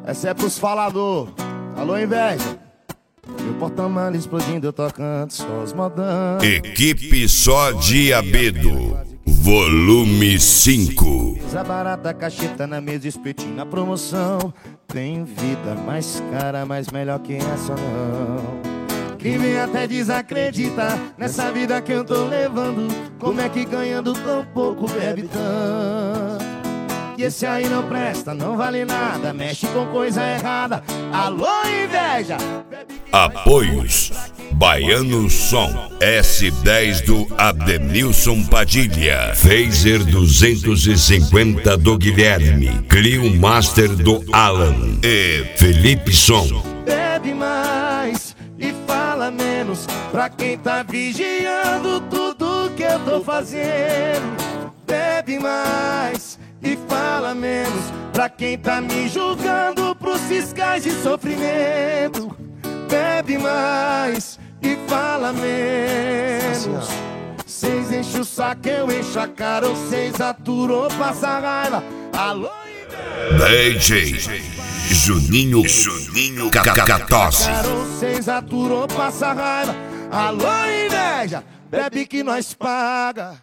Essa é pros falador. Alô, inveja. Meu porta-mala explodindo, eu tocando só os modão. Equipe Só Diabedo, volume 5. Pisa barata, cacheta na mesa, espetinho na promoção. Tem vida mais cara, mas melhor que essa não. Quem vem até desacredita nessa vida que eu tô levando. Como é que ganhando tão pouco bebe tanto? E esse aí não presta, não vale nada, mexe com coisa errada. Alô, inveja! Apoios: Baiano Som, S10 do Ademilson Padilha, Phaser 250 do Guilherme, Clio Master do Alan e Felipe Som. Bebe mais e fala menos pra quem tá vigiando tudo que eu tô fazendo. Bebe mais e fala menos pra quem tá me julgando pros fiscais de sofrimento. Bebe mais e fala menos. Cês enchem o saco, eu encho a cara. Ou cês aturou, passa raiva. Alô, DJ Juninho Cacatosse. Cês aturou, passa raiva. Alô, inveja, bebe que nós paga.